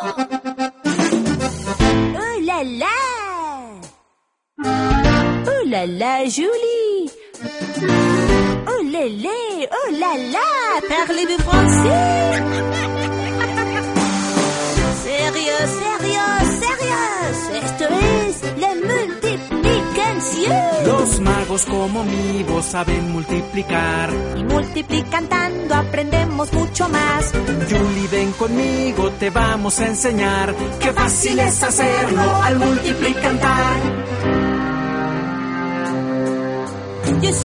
Oh là là! Oh là là, Julie! Oh lélé! Oh là là! Parlez-vous français? Sérieux, sérieux, sérieux. Esto es la multiplicación. Los magos como mi voz saben multiplicar. Y multiplicando aprendemos mucho más. Julie, ven conmigo, te vamos a enseñar. Qué fácil es hacerlo al multiplicar.